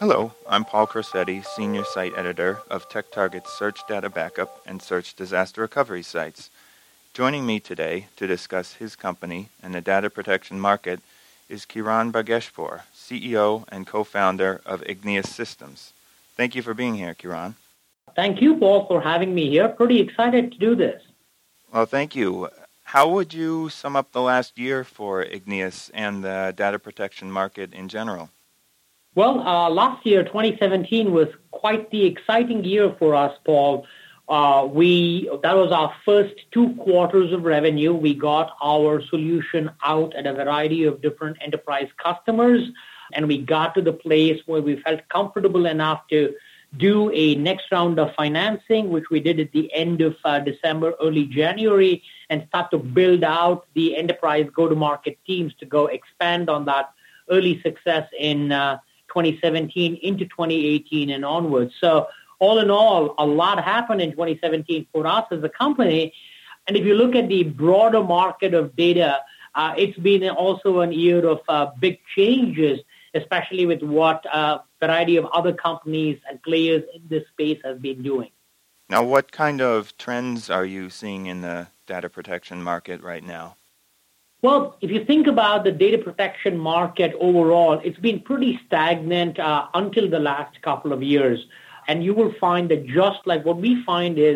Hello, I'm Paul Corsetti, Senior Site Editor of TechTarget's Search Data Backup and Search Disaster Recovery sites. Joining me today to discuss his company and the data protection market is Kiran Bageshpur, CEO and co-founder of Igneous Systems. Thank you for being here, Kiran. Thank you, Paul, for having me here. Pretty excited to do this. Well, thank you. How would you sum up the last year for Igneous and the data protection market in general? Well, last year, 2017, was quite the exciting year for us, Paul. That was our first 2 quarters of revenue. We got our solution out at a variety of different enterprise customers, and we got to the place where we felt comfortable enough to do a next round of financing, which we did at the end of December, early January, and start to build out the enterprise go-to-market teams to go expand on that early success in 2017 into 2018 and onwards. So all in all, a lot happened in 2017 for us as a company. And if you look at the broader market of data, it's been also a year of big changes, especially with what a variety of other companies and players in this space have been doing. Now, what kind of trends are you seeing in the data protection market right now? Well, if you think about the data protection market overall, it's been pretty stagnant until the last couple of years. And you will find that just like things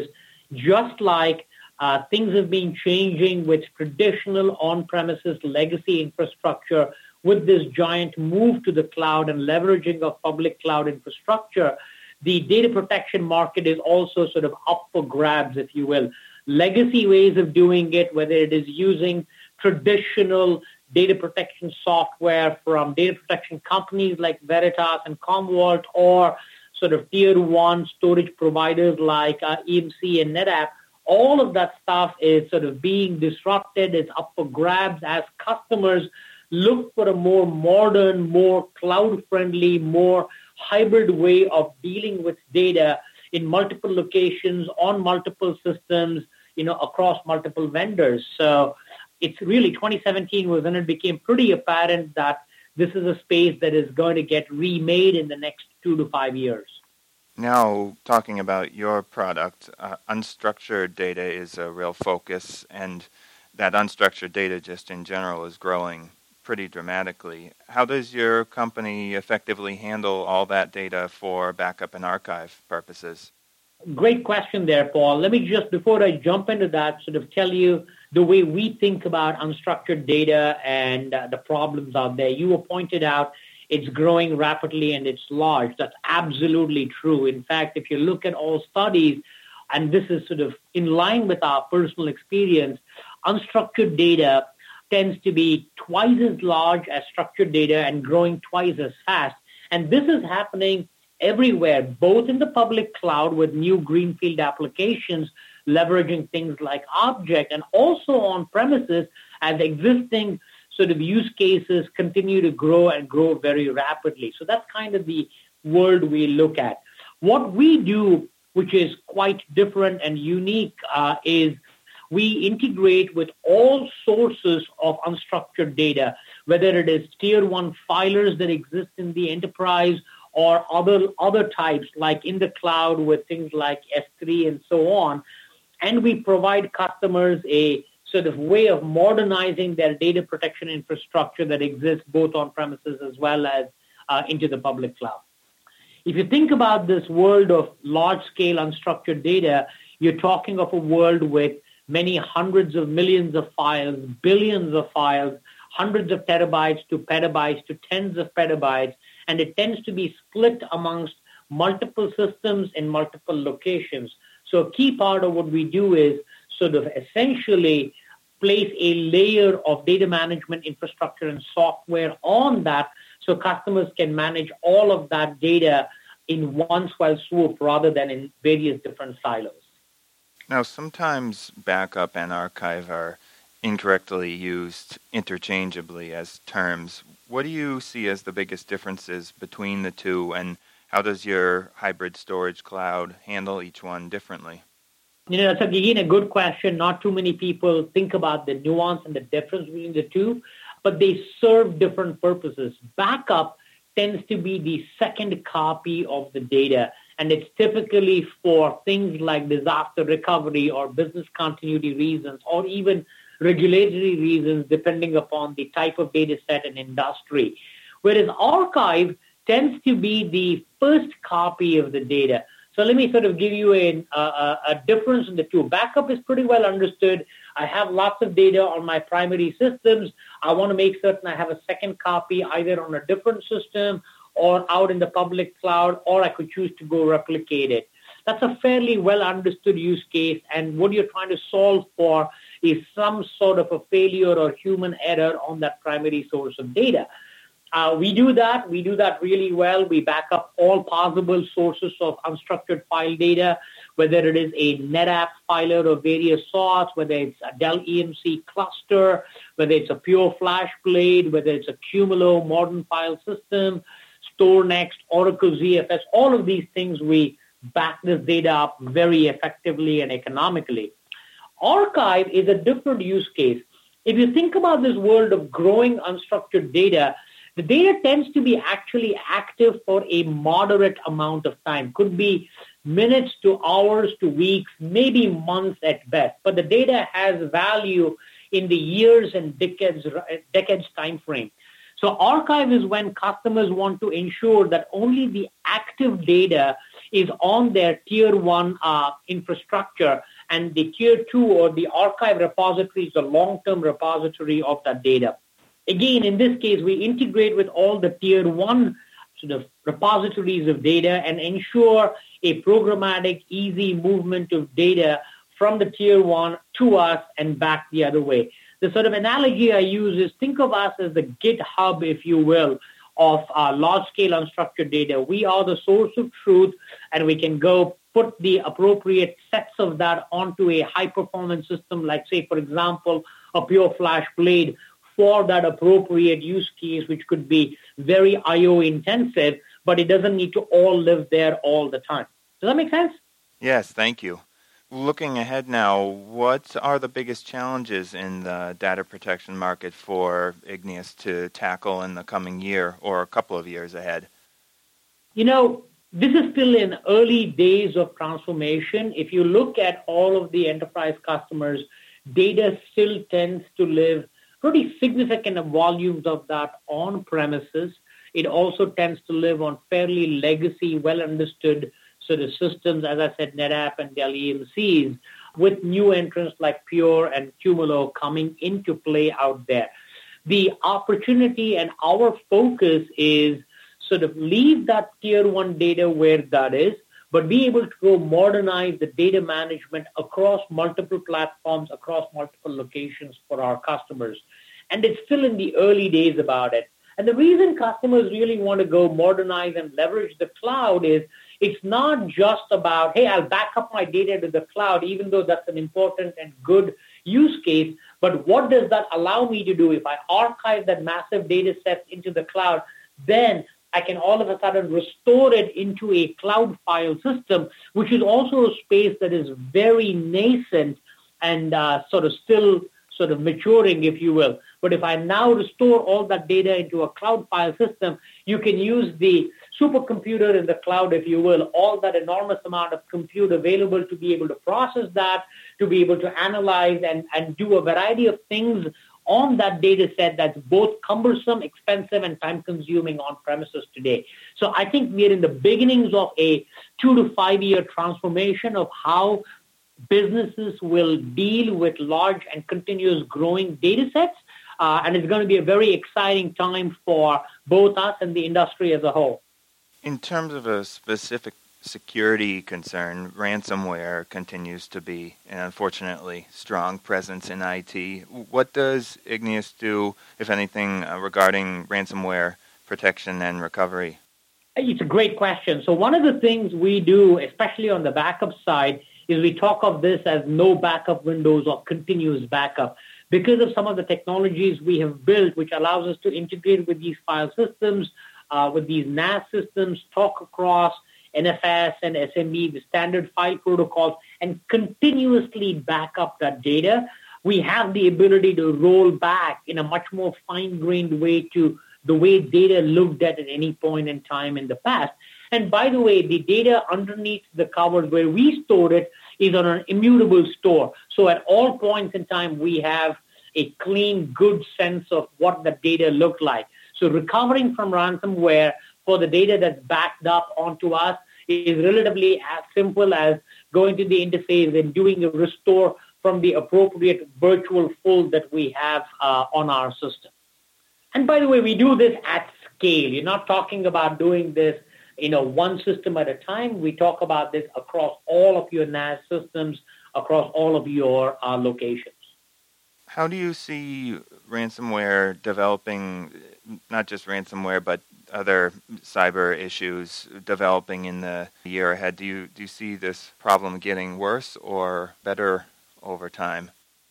have been changing with traditional on-premises legacy infrastructure, with this giant move to the cloud and leveraging of public cloud infrastructure, the data protection market is also sort of up for grabs, if you will. Legacy ways of doing it, whether it is using traditional data protection software from data protection companies like Veritas and Commvault, or sort of tier 1 storage providers like EMC and NetApp, all of that stuff is sort of being disrupted. It's up for grabs as customers look for a more modern, more cloud-friendly, more hybrid way of dealing with data in multiple locations, on multiple systems, across multiple vendors. So it's really 2017 was when it became pretty apparent that this is a space that is going to get remade in the next 2 to 5 years. Now, talking about your product, unstructured data is a real focus, and that unstructured data just in general is growing pretty dramatically. How does your company effectively handle all that data for backup and archive purposes? Great question there, Paul. Let me just, before I jump into that, sort of tell you the way we think about unstructured data and the problems out there. You were pointed out it's growing rapidly and it's large. That's absolutely true. In fact, if you look at all studies, and this is sort of in line with our personal experience, unstructured data tends to be twice as large as structured data and growing twice as fast. And this is happening everywhere, both in the public cloud with new greenfield applications leveraging things like Object, and also on premises as existing sort of use cases continue to grow and grow very rapidly. So that's kind of the world we look at. What we do, which is quite different and unique, is we integrate with all sources of unstructured data, whether it is tier 1 filers that exist in the enterprise or other types like in the cloud with things like S3 and so on. And we provide customers a sort of way of modernizing their data protection infrastructure that exists both on premises as well as into the public cloud. If you think about this world of large-scale unstructured data, you're talking of a world with many hundreds of millions of files, billions of files, hundreds of terabytes to petabytes to tens of petabytes, and it tends to be split amongst multiple systems in multiple locations. So a key part of what we do is sort of essentially place a layer of data management infrastructure and software on that so customers can manage all of that data in one fell swoop rather than in various different silos. Now, sometimes backup and archive are incorrectly used interchangeably as terms. What do you see as the biggest differences between the two, and how does your hybrid storage cloud handle each one differently? That's again a good question. Not too many people think about the nuance and the difference between the two, but they serve different purposes. Backup tends to be the second copy of the data. And it's typically for things like disaster recovery or business continuity reasons or even regulatory reasons, depending upon the type of data set and industry. Whereas archive tends to be the first copy of the data. So let me sort of give you a difference in the two. Backup is pretty well understood. I have lots of data on my primary systems. I want to make certain I have a second copy either on a different system or out in the public cloud, or I could choose to go replicate it. That's a fairly well understood use case, and what you're trying to solve for is some sort of a failure or human error on that primary source of data. We do that really well. We back up all possible sources of unstructured file data, whether it is a NetApp filer of various sorts, whether it's a Dell EMC cluster, whether it's a Pure FlashBlade, whether it's a Cumulo modern file system, StorNext, Oracle ZFS, all of these things we back this data up very effectively and economically. Archive is a different use case. If you think about this world of growing unstructured data, the data tends to be actually active for a moderate amount of time. Could be minutes to hours to weeks, maybe months at best. But the data has value in the years and decades time frame. So archive is when customers want to ensure that only the active data is on their tier one infrastructure, and the tier two or the archive repository is the long-term repository of that data. Again, in this case, we integrate with all the tier one sort of repositories of data and ensure a programmatic, easy movement of data from the tier one to us and back the other way. The sort of analogy I use is think of us as the GitHub, if you will, of large-scale unstructured data. We are the source of truth, and we can go put the appropriate sets of that onto a high-performance system like, say, for example, a Pure FlashBlade for that appropriate use case, which could be very I/O intensive, but it doesn't need to all live there all the time. Does that make sense? Yes, thank you. Looking ahead now, what are the biggest challenges in the data protection market for Igneous to tackle in the coming year or a couple of years ahead? You know, this is still in early days of transformation. If you look at all of the enterprise customers, data still tends to live pretty significant volumes of that on premises. It also tends to live on fairly legacy, well-understood sort of systems, as I said, NetApp and Dell EMCs, with new entrants like Pure and Cumulo coming into play out there. The opportunity and our focus is sort of leave that tier one data where that is, but be able to go modernize the data management across multiple platforms, across multiple locations for our customers. And it's still in the early days about it. And the reason customers really want to go modernize and leverage the cloud is it's not just about, hey, I'll back up my data to the cloud, even though that's an important and good use case. But what does that allow me to do? If I archive that massive data set into the cloud, then I can all of a sudden restore it into a cloud file system, which is also a space that is very nascent and still maturing, if you will. But if I now restore all that data into a cloud file system, you can use the supercomputer in the cloud, if you will, all that enormous amount of compute available to be able to process that, to be able to analyze and do a variety of things on that data set that's both cumbersome, expensive, and time-consuming on premises today. So I think we're in the beginnings of a 2 to 5 year transformation of how businesses will deal with large and continuous growing data sets, and it's going to be a very exciting time for both us and the industry as a whole. In terms of a specific security concern, ransomware continues to be an unfortunately strong presence in IT. What does Igneous do, if anything, regarding ransomware protection and recovery? It's a great question. So one of the things we do, especially on the backup side, is we talk of this as no backup windows or continuous backup. Because of some of the technologies we have built, which allows us to integrate with these file systems, with these NAS systems, talk across NFS and SMB, the standard file protocols, and continuously back up that data, we have the ability to roll back in a much more fine-grained way to the way data looked at any point in time in the past. And by the way, the data underneath the covers where we store it is on an immutable store. So at all points in time, we have a clean, good sense of what the data looked like. So recovering from ransomware for the data that's backed up onto us is relatively as simple as going to the interface and doing a restore from the appropriate virtual full that we have on our system. And by the way, we do this at scale. You're not talking about doing this, one system at a time. We talk about this across all of your NAS systems, across all of your locations. How do you see ransomware developing, not just ransomware, but other cyber issues developing in the year ahead? Do you see this problem getting worse or better over time?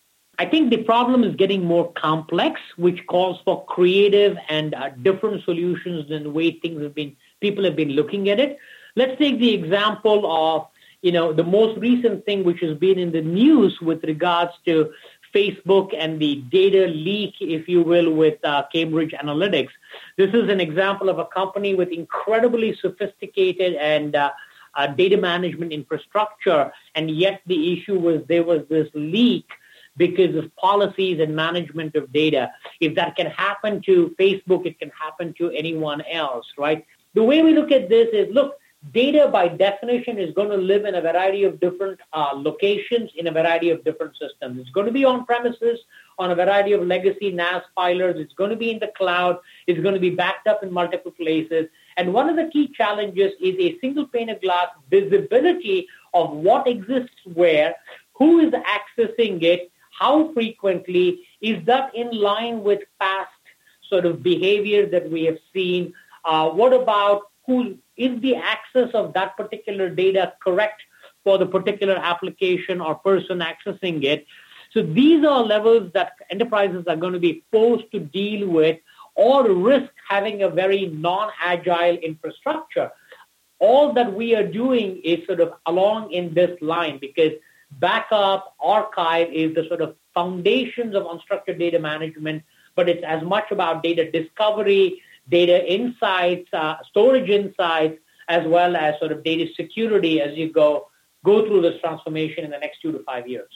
I think the problem is getting more complex, which calls for creative and different solutions than the way people have been looking at it. Let's take the example of, the most recent thing which has been in the news with regards to Facebook and the data leak, if you will, with Cambridge Analytica. This is an example of a company with incredibly sophisticated and data management infrastructure, and yet the issue was there was this leak because of policies and management of data. If that can happen to Facebook, it can happen to anyone else, right? The way we look at this is, data by definition is going to live in a variety of different locations in a variety of different systems. It's going to be on premises, on a variety of legacy NAS filers. It's going to be in the cloud. It's going to be backed up in multiple places. And one of the key challenges is a single pane of glass visibility of what exists where, who is accessing it, how frequently, is that in line with past sort of behavior that we have seen? What about who is the access of that particular data correct for the particular application or person accessing it? So these are levels that enterprises are going to be forced to deal with or risk having a very non-agile infrastructure. All that we are doing is sort of along in this line, because backup, archive is the sort of foundations of unstructured data management, but it's as much about data discovery, data insights, storage insights, as well as sort of data security as you go through this transformation in the next 2 to 5 years.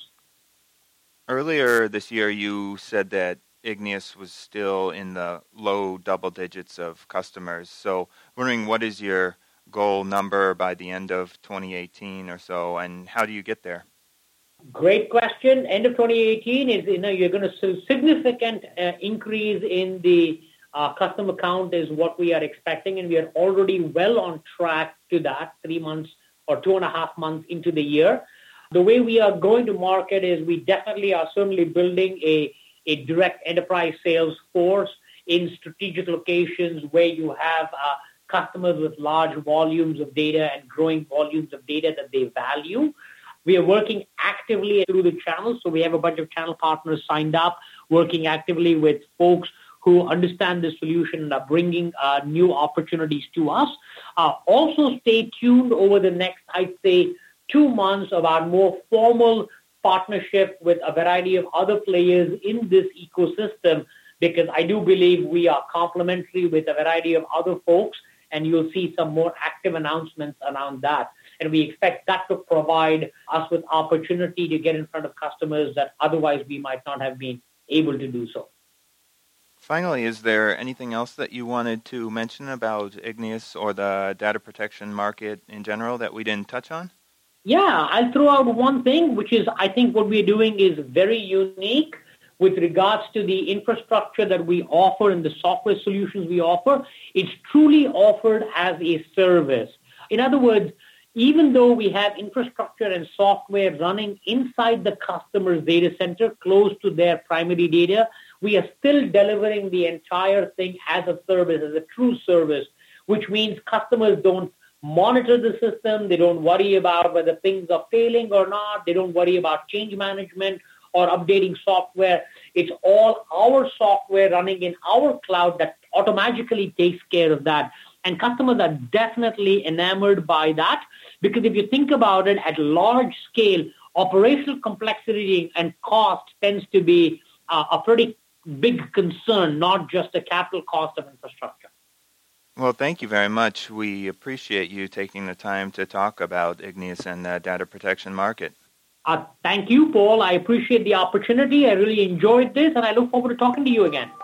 Earlier this year, you said that Igneous was still in the low double digits of customers. So wondering, what is your goal number by the end of 2018 or so, and how do you get there? Great question. End of 2018 is, you're going to see significant increase in the customer count is what we are expecting, and we are already well on track to that 3 months or 2.5 months into the year. The way we are going to market is we definitely are certainly building a direct enterprise sales force in strategic locations where you have customers with large volumes of data and growing volumes of data that they value. We are working actively through the channels, so we have a bunch of channel partners signed up, working actively with folks who understand the solution and are bringing new opportunities to us. Also stay tuned over the next, I'd say, 2 months about more formal partnership with a variety of other players in this ecosystem, because I do believe we are complementary with a variety of other folks, and you'll see some more active announcements around that. And we expect that to provide us with opportunity to get in front of customers that otherwise we might not have been able to do so. Finally, is there anything else that you wanted to mention about Igneous or the data protection market in general that we didn't touch on? Yeah, I'll throw out one thing, which is I think what we're doing is very unique with regards to the infrastructure that we offer and the software solutions we offer. It's truly offered as a service. In other words, even though we have infrastructure and software running inside the customer's data center close to their primary data, we are still delivering the entire thing as a service, as a true service, which means customers don't monitor the system. They don't worry about whether things are failing or not. They don't worry about change management or updating software. It's all our software running in our cloud that automatically takes care of that. And customers are definitely enamored by that, because if you think about it at large scale, operational complexity and cost tends to be a pretty big concern, not just the capital cost of infrastructure. Well, thank you very much. We appreciate you taking the time to talk about Igneous and the data protection market. Thank you, Paul. I appreciate the opportunity. I really enjoyed this, and I look forward to talking to you again.